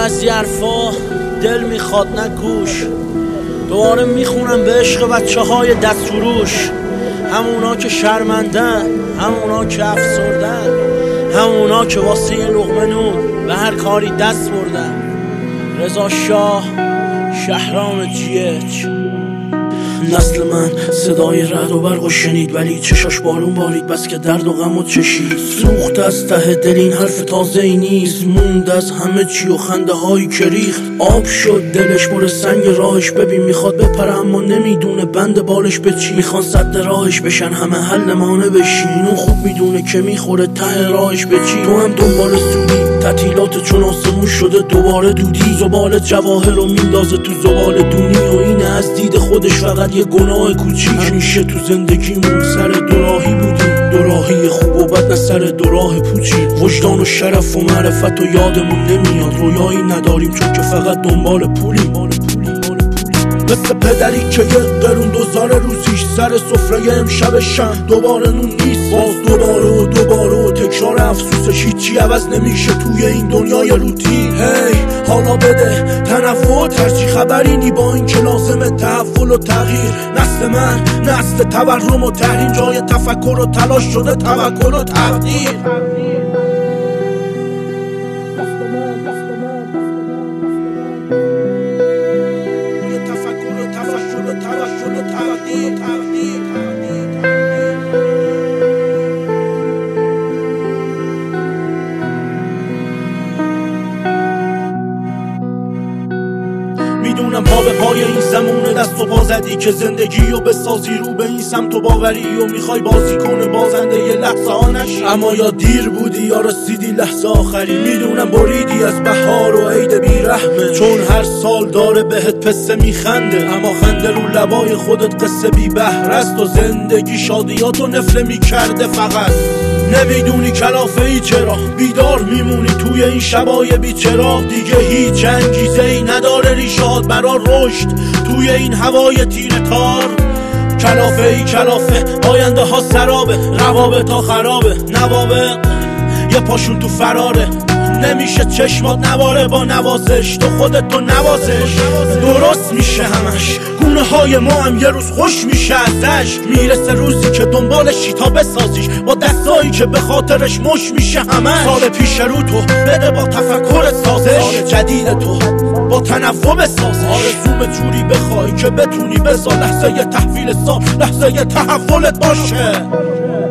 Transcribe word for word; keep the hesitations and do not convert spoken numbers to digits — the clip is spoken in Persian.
بعضی حرفا دل میخواد نه گوش. دوباره میخونم به عشق بچه های دست فروش، همونا که شرمندن، همونا که افسردن، همونا که واسه یه لقمه نون به هر کاری دست بردن. رضا شاه، شهرام جیچ. نسل من صدای رعد و برق و شنید، ولی چشاش بارون بارید بس که درد و غم و چشید. سوخت از ته دل این حرف تازه ای نیست، موند از همه چی و خنده هایی که ریخت. آب شد دلش پر سنگ راهش، ببین میخواد بپره اما نمیدونه بند بالش به چی. میخوان صد راهش بشن همه حل مانه بشین، اون خوب میدونه که میخوره ته راهش به چی. تو هم دنبال سودی، تعطیلات چون آسمون شده دوباره دودی. زبال جواهر رو میندازه تو زبال دونی و اینه از دید خودش فقط یه گناه کوچیک. همیشه تو زندگیمون سر دوراهی بودیم، دوراهی خوب و بد نه سر دوراه پوچی. وجدان و شرف و معرفت و یادمون نمیاد، رویایی نداریم چون که فقط دنبال پولیم. مثل پدری که یه قرون دوزار روزیش سر سفره امشب شن دوباره نون نیست. باز دوباره و دوباره و تکرار افسوسش، هیچی عوض نمیشه توی این دنیای روتین. هی حالا بده تنوع ترچی خبری نی با این که لازمه تحول و تغییر. نسل من نسل تورم و تحریم، جای تفکر و تلاش شده توکل و تقدیر. میدونم پا به پای این زمونه دست و پا زدی که زندگی رو بسازی رو به این سمت و باوری و میخوای بازی کنه بازنده یه لحظه ها نشی. اما یا دیر بودی یا رسیدی لحظه آخری. میدونم بریدی از بهار و عید بیرحمه، چون هر سال داره بهت پسه میخنده، اما خنده رو لبای خودت قصه بی بهره است و زندگی شادیاتو نفله میکرده. فقط نمیدونی کلافه ای چرا بیدار میمونی توی این شبای بیچراغ. دیگه هیچ انگیزه ای نداره ریشات برا رشد توی این هوای تیره تار. کلافه ای کلافه، آینده ها سرابه، روابط ها خرابه، نوابق یه پاشون تو فراره. نمیشه چشمات نواره با نوازش، تو خودت تو نوازش. درست میشه همش، گونه های ما هم یه روز خوش میشه ازش. میرسه روزی که دنبالشی تا بسازیش، با دستایی که به خاطرش مش میشه همش. سال پیش رو تو بده با تفکر سازش، سال جدید تو با تنوع بسازش. آرزو به جوری بخوای که بتونی بسا لحظه ی تحویل سال، لحظه ی تحولت باشه.